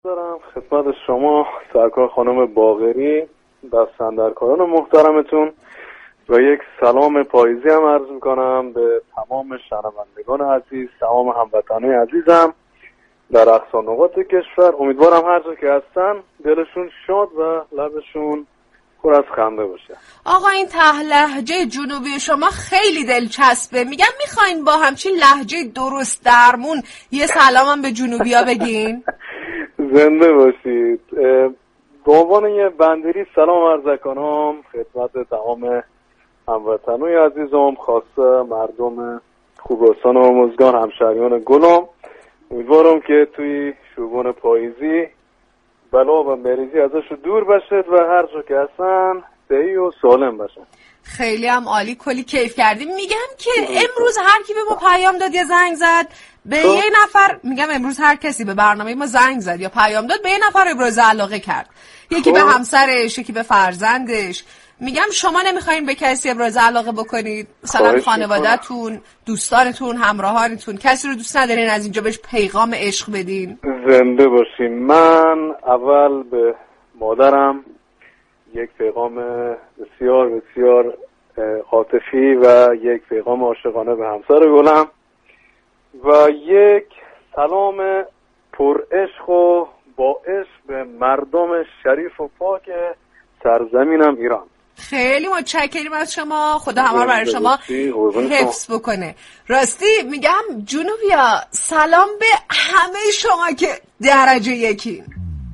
دارم خدمت شما سرکار خانم باقری دستاندرکاران محترمتون و یک سلام پاییزی هم عرض میکنم به تمام شنوندگان عزیز، تمام هموطنان عزیزم در اقصا نقاط کشور. امیدوارم هر جا که هستن دلشون شاد و لبشون پر از خنده باشه. آقا این ته لهجه جنوبی شما خیلی دلچسبه. میگم میخواین با همچین لهجه درست درمون یه سلامم به جنوبیا بگین؟ زنده باشید. به عنوان یه بندری سلام عرض کنم خدمت تمام هموطنوی عزیزم، خاصه مردم خوزستان و هرمزگان، همشهریان گلم. امیدوارم که توی شگون پاییزی بلا و مریضی ازش دور بشید و هر جا که هستن صحیح و سالم باشن. خیلی هم عالی، کلی کیف کردیم. میگم که امروز هر کی به ما پیام داد یا زنگ زد به یه نفر، میگم امروز هر کسی به برنامه ما زنگ زد یا پیام داد به یه نفر ابراز علاقه کرد، یکی به همسرش، یکی به فرزندش. میگم شما نمیخواین به کسی ابراز علاقه بکنید؟ مثلا خانواده‌تون، دوستانتون، همراهانتون، کسی رو دوست ندارین از اینجا بهش پیغام عشق بدین؟ زنده باشین. من اول به مادرم یک پیغام بسیار بسیار عاطفی و یک پیغام عاشقانه به همسر گلم و یک سلام پر عشق و با عشق به مردم شریف و پاک سرزمینم ایران. خیلی متشکریم از شما، خدا همه رو برای شما حفظ بکنه. راستی میگم جنوبیا سلام به همه شما که درجه یکین.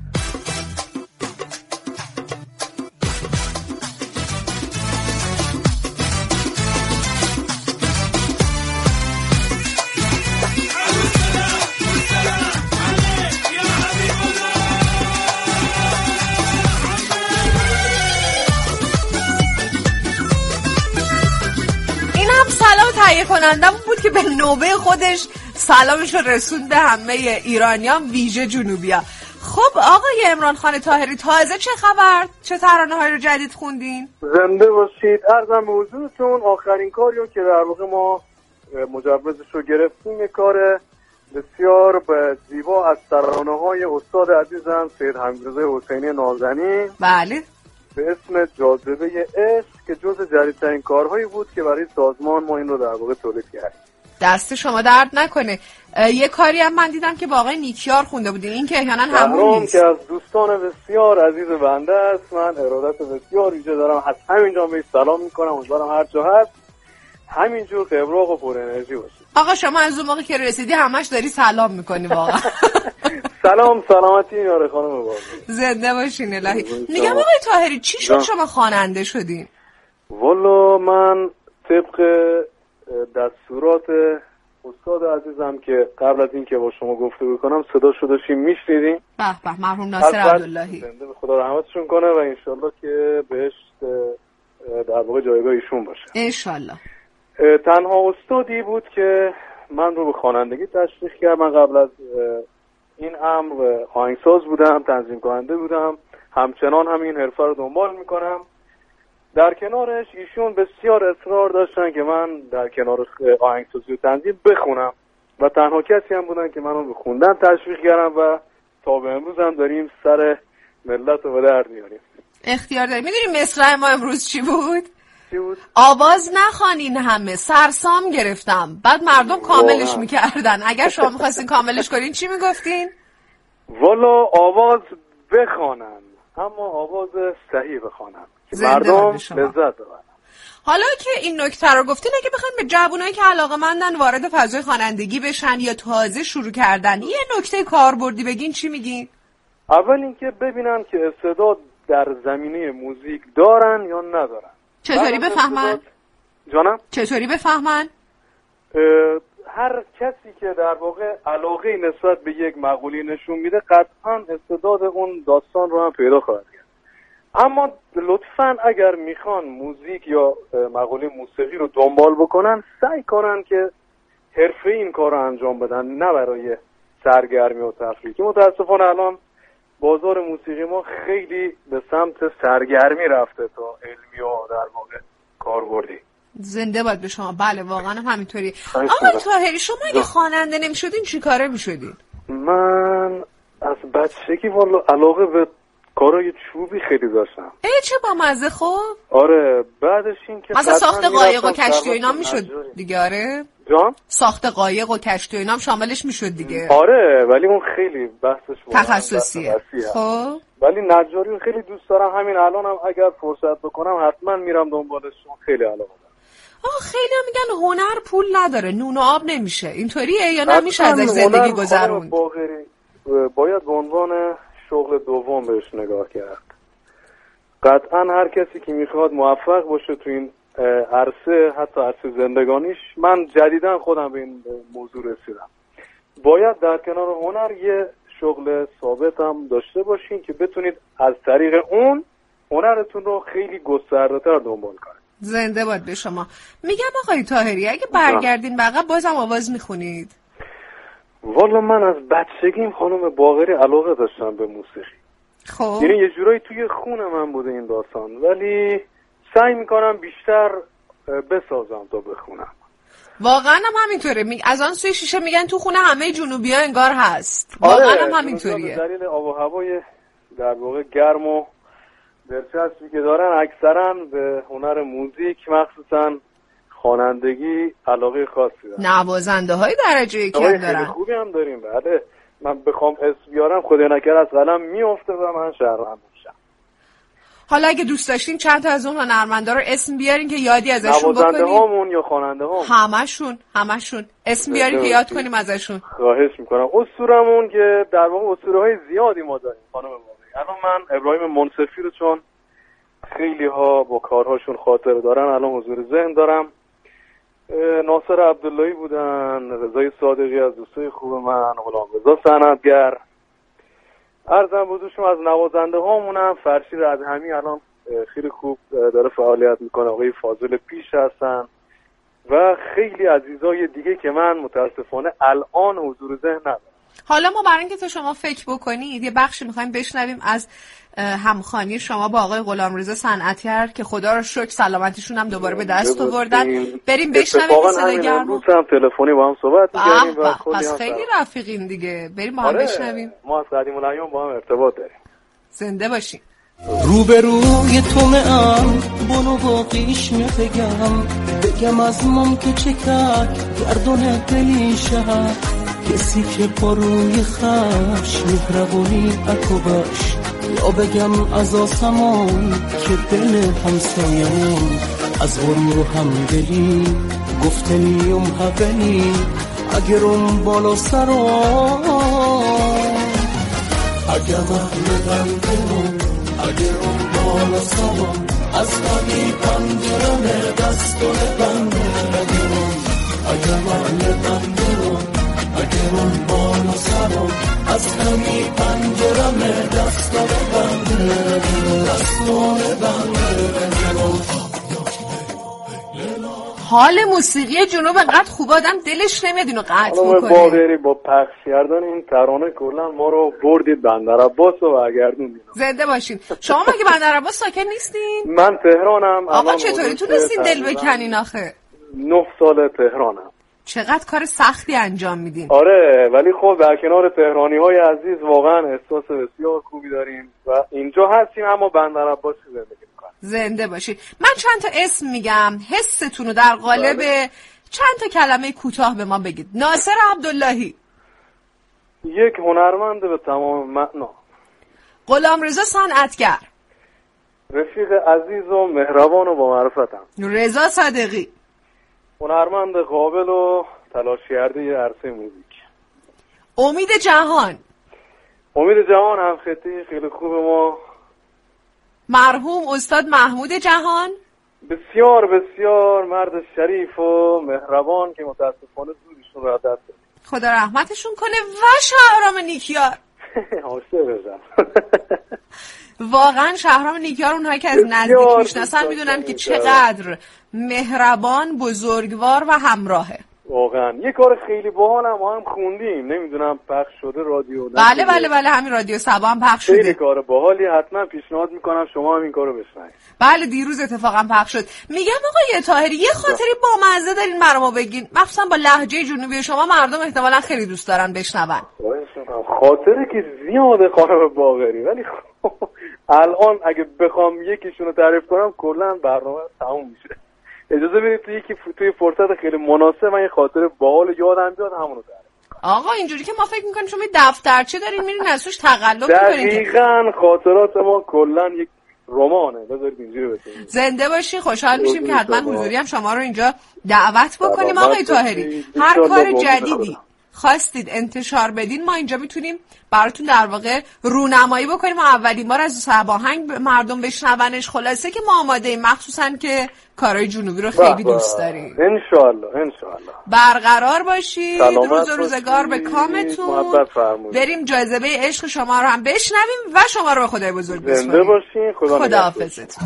تهیه کنندمون بود که به نوبه خودش سلامش رو رسوند به همه ایرانیان ویژه جنوبیا. خب آقای عمران خان طاهری، تازه چه خبر؟ چه ترانه‌هایی رو جدید خوندین؟ زنده باشید. عرضم به حضورتون آخرین کاریو که در واقع ما مجوزش رو گرفتیم، یک کار بسیار زیبا از ترانه‌های استاد عزیزم سید حمیدرضا حسینی نازنین، بله، به اسم جاذبه عشق که جزء جدیدترین کارهایی بود که برای سازمان ما این رو در واقع تولید کردیم. دست شما درد نکنه. یه کاری هم من دیدم که با آقای نیکیار خونده بودین، این که احیانا همون نیست. که از دوستان بسیار عزیز بنده است. من ارادت بسیار ویژه دارم، از همینجا بهش سلام میکنم. امیدوارم هر جا هست همینجور قبراق و پر انرژی باشید. آقا شما از اون موقع که رسیدی همش داری سلام میکنی واقعا. سلام سلامتی یاره خانم باقری. زنده باشین الهی. میگم آقای طاهری چی شد شما خواننده شدین؟ والا من طبق دستورات استاد عزیزم که قبل از این که با شما گفتگو کنم صدا شو داشتیم میشنیدیم. به به، مرحوم ناصر عبداللهی، زنده به خدا رحمتشون کنه و انشالله که بهشت در واقع جایگاه ایشون باشه انشالله. تنها استادی بود که من رو به خوانندگی تشویق کرد. من قبل از این امر آهنگساز بودم، تنظیم کننده بودم، همچنان همین حرفه رو دنبال میکنم. در کنارش ایشون بسیار اصرار داشتن که من در کنار آهنگسازی و تنظیم بخونم و تنها کسی هم بودن که منو به خوندن تشویق کردن و تا به امروز هم داریم سر ملت رو به درد میاریم. اختیار داریم. میدونی مصرع ما امروز چی بود؟ چی بود؟ آواز نخوانین همه، سرسام گرفتم. بعد مردم کاملش میکردن. اگر شما میخواستین کاملش کنین چی میگفتین؟ والا آواز بخوانن، اما آواز صحیح بخوانن که مردم لذت ببرن. حالا که این نکته رو گفتین، اگه بخواین به جوونایی که علاقه‌مندن وارد فضای خوانندگی بشن یا تازه شروع کردن یه نکته کاربردی بگین چی میگین؟ اول اینکه ببینن که استعداد در زمینه موزیک دارن یا ندارن. چطوری بفهمن؟ جانم؟ چطوری بفهمن؟ هر کسی که در واقع علاقه نسبت به یک مقوله نشون میده قطعا استعداد اون داستان رو هم پیدا خواهد کرد. اما لطفاً اگر میخوان موزیک یا مقوله موسیقی رو دنبال بکنن، سعی کنن که حرفه‌ای این کار رو انجام بدن، نه برای سرگرمی و تفریح. که متاسفانه الان بازار موسیقی ما خیلی به سمت سرگرمی رفته تا علمی و در واقع کاربردی. زنده باد به شما. بله واقعا همینطوری. آقای طاهری شما اگه خواننده نمیشدین چی کاره میشدین؟ من از بچگی والا علاقه به کارهای چوبی خیلی داشتم. چه بامزه. خب آره بعدش این که مثلا ساخت قایق و کشتی و اینا میشد دیگه. آره جان ساخت قایق و کشتی و اینا شاملش میشد دیگه. آره ولی اون خیلی بحثش تخصصیه. خب ولی نجاری رو خیلی دوست دارم. همین الانم اگر فرصت بکنم حتما میرم دنبالش. خیلی علاقه دارم. خیلی هم میگن هنر پول نداره، نون و آب نمیشه. اینطوریه یا نمیشه ازش زندگی گذروند؟ باید به عنوان شغل دوم بهش نگاه کرد. قطعا هر کسی که میخواد موفق باشه تو این عرصه، حتی عرصه زندگانیش، من جدیداً خودم به این موضوع رسیدم، باید در کنار هنر یه شغل ثابت هم داشته باشین که بتونید از طریق اون هنرتون رو خیلی گسترده‌تر دنبال کنید. زنده باد به شما. میگم آقای طاهری اگه برگردین به عقب بازم آواز میخونید؟ والا من از بچگیم خانم باقری علاقه داشتم به موسیقی. خب یعنی یه جورایی توی خون من بوده این داستان، ولی سعی میکنم بیشتر بسازم تا بخونم. واقعا هم همینطوره. از آن سوی شیشه میگن تو خونه همه جنوبی ها انگار هست. واقعا هم همینطوریه. به دلیل آب و هوای در واقع گرم و دلچسبی که دارن، اکثرا به هنر موزیک مخصوصا خوانندگی علاقه خاصی دارن. نوازنده های درجه یکی هم دارن. خیلی خوبی هم داریم. بله من بخوام اسم بیارم خدای نکرده از قلم میفته و من شرمنده میشم. حالا اگه دوست داشتین چند تا از اون هنرمندا رو اسم بیارین که یادی ازشون بکنیم. نوازنده هامون یا خواننده هامون؟ همشون اسم بیارین که یاد کنیم ازشون. خواهش میکنم. اسطورمون که در واقع اسطوره‌های زیادی ما داریم خانم باقری. الان من ابراهیم منصفی رو چون خیلی ها با کارهاشون خاطره دارن الان حضور ذهن دارم. ناصر عبداللهی بودن، رضای صادقی از دوستای خوب من، غلامرضا صنعتگر. عرضم بودوشم از نوازنده هامونم فرشید ادهمی الان خیلی خوب داره فعالیت میکنه، آقای فاضل پیش هستن و خیلی عزیزای دیگه که من متاسفانه الان حضور ذهن ندارم. حالا ما برای اینکه تو شما فکر بکنید یه بخشی میخوایم بشنویم از همخوانی شما با آقای غلامرضا صنعتگر که خدا رو شکر سلامتیشون هم دوباره به دست آوردن. بریم بشنویم صدای گرم. هم تلفنی با هم صحبت می‌کردیم و پس خیلی رفیقین دیگه. بریم با هم بشنویم. ما از قدیم الایام با هم ارتباط داریم. زنده باشین. روبروی تومه‌ام بونو باقیش بگم از مام که چکک گردون دلی شهر کسی که پاروی خش مهربونی اکوبش یا بگم از آسمان که دل همسایمون از غرور و همدلی گفتنیم حبلی اگرم بالا سرم اگم احمدم دلم اگرم بالا سرم از غمی پندرم دستون بنده اگم احمدم دلم اگرم بالا سرم از غمی پندرم دستون بنده حال موسیقی جنوب انقدر خوب آدم دلش نمیاد اینو قطع بکنه. باقری با پخش کردن این ترانه کلا ما رو بردید بندرعباس و برگردوندید. زنده باشین. شما مگه بندرعباس ساکن نیستین؟ من تهرانم. آقا چطوری تونستین دل بکنین آخه؟ 9 سال تهرانم. چقدر کار سختی انجام میدین. آره ولی خب در کنار تهرانی‌های عزیز واقعا احساس بسیار خوبی داریم و اینجا هستیم اما بندرعباس زندگی می‌کنیم. زنده باشید. من چند تا اسم میگم، حستون رو در قالب چند تا کلمه کوتاه به ما بگید. ناصر عبداللهی. یک هنرمند به تمام معنا. غلامرضا صنعتگر. رفیق عزیز و مهربان و با معرفتم. رضا صادقی. هنرمند قابل و تلاشگرده عرصه موزیک. امید جهان. امید جهان هم خطی خیلی خوب ما. مرحوم استاد محمود جهان. بسیار بسیار مرد شریف و مهربان که متاسفانه زودشون رو دست داد. خدا رحمتشون کنه. و شهرام نیکیار. عاشق بشم. واقعا شهرام نیکیار اونهایی که از نزدیک میشناسن میدونن که چقدر مهربان، بزرگوار و همراهه. واقعا یه کار خیلی باحال ما هم خوندیم، نمیدونم پخش شده رادیو. بله همین رادیو سبا هم پخش شده. خیلی کار باحالی، حتما پیشنهاد میکنم شما هم این کارو بشنوید. بله دیروز اتفاقا پخش شد. میگم آقای طاهری یه خاطری بامزه دارین برامو بگین، مخصوصا با لهجه جنوبی شما مردم احتمالاً خیلی دوست دارن بشنون. خاطره که زیاده خانم باقری، ولی الان اگه بخوام یکیشونو تعریف کنم کلا برنامه تموم میشه. اجازه بدید توی فرصت خیلی مناسب من یه خاطره باحال یادم بیاد همونو تعریف. آقا اینجوری که ما فکر میکنیم شما دفترچه دارین میرین از توش تقلب میکنین. دقیقاً خاطرات ما کلا یک رمانه. بذارید اینجوری بگیم. زنده باشی، خوشحال میشیم که حتما حضوری هم شما رو اینجا دعوت بکنیم. آقای طاهری هر کار جدیدی خواستید انتشار بدین ما اینجا میتونیم براتون در واقع رونمایی بکنیم و اولین بار از سباهنگ مردم بشنونش. خلاصه که ما آماده ایم، مخصوصا که کارهای جنوبی رو خیلی دوست داریم. ان شاء الله برقرار باشید، روز و روزگار به کامتون. بریم جاذبه عشق شما رو هم بشنویم و شما رو به خدای بزرگ بسپاریم. زنده باشین. خداحافظتون.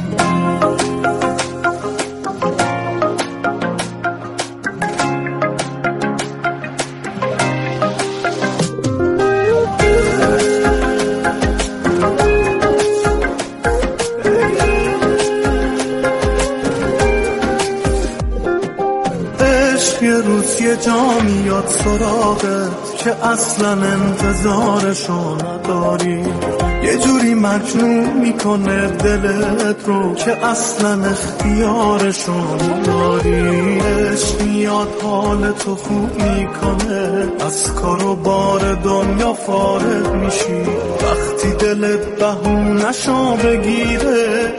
یه روز یه جا میاد سراغت که اصلا انتظارشو نداری، یه جوری مجنون میکنه دلت رو که اصلا اختیارشو نداری. عشق میاد حالتو خوب میکنه، از کار و بار دنیا فارغ میشی. وقتی دلت بهونه‌شو بگیره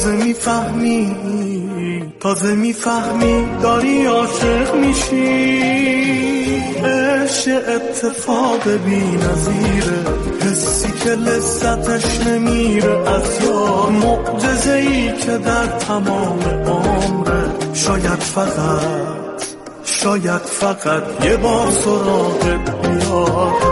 تازه میفهمی داری عاشق میشی. عشق اتفاق بی‌نظیره، حسی که لذتش نمیره از یار، معجزه‌ای که در تمام عمره. شاید فقط یه بار سراغت بیاد.